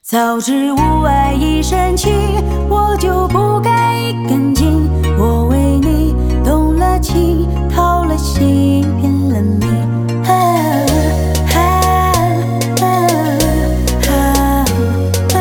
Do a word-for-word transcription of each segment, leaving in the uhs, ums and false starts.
早知无爱一身情，我就不该一根筋。我为你动了情，掏了心，拼了命。啊啊啊啊啊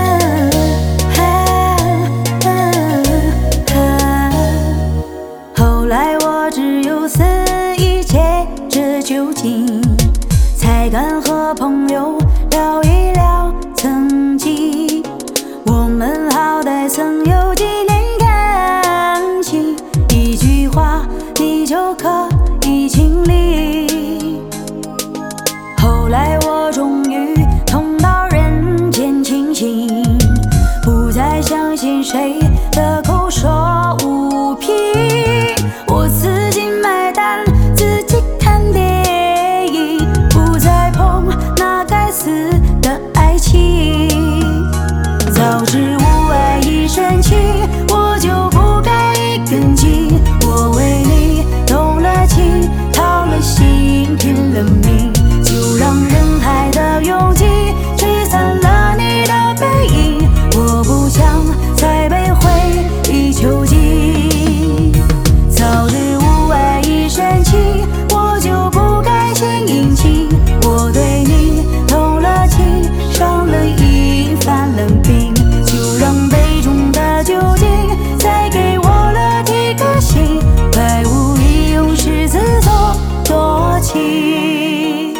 啊啊啊！后来我只有肆意借着酒精，才敢和朋友聊一聊曾经。我们好歹曾有几年感情，一句话你就可以经历。后来我终于痛到人间清醒，不再相信谁的口说无凭。我自己买单，自己看电影，不再碰那该死的爱情。早知无爱一身情，我就不该一根筋。我为你动了情，掏了心，拼了命，就让人海的拥挤吹散了你的背影。我不想再被回忆囚禁。早知无爱一身情，我就不该献殷勤。我对你动了情，伤了瘾，犯了病，就让杯中的酒精再给我了提个醒，百无一用是自作多情。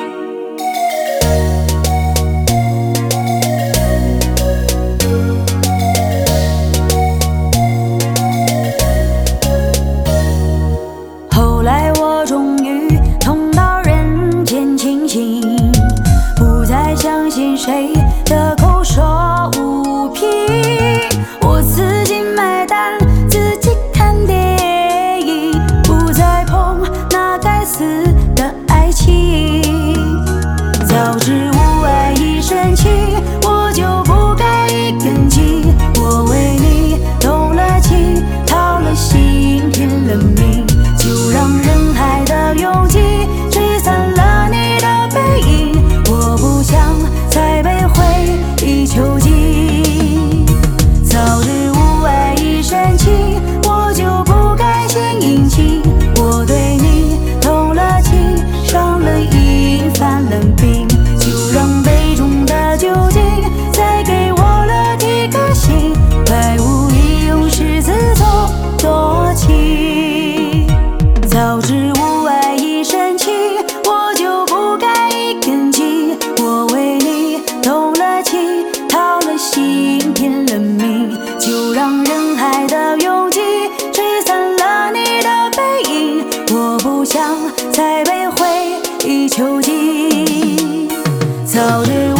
后来我终于痛到人间清醒，不再相信谁的口说无凭。我自己买单，自己看电影，不再碰那该死的爱情。早知无爱一身情，我就不该一根筋。我为你动了情，掏了心，拼了命，就让人海的拥挤吹散了你的背影。我不想再被回忆囚禁。早知无爱一身情，我就不该献殷勤。我对你动了情，伤了瘾，犯了病，就让杯中的酒精再给我了提个醒，百无一用是自作多情。早知无爱一身情，我就不该一根筋。我为你动了情，掏了心，拼了命，就让人海的拥挤吹散了你的背影。我不想再被回忆囚禁。早知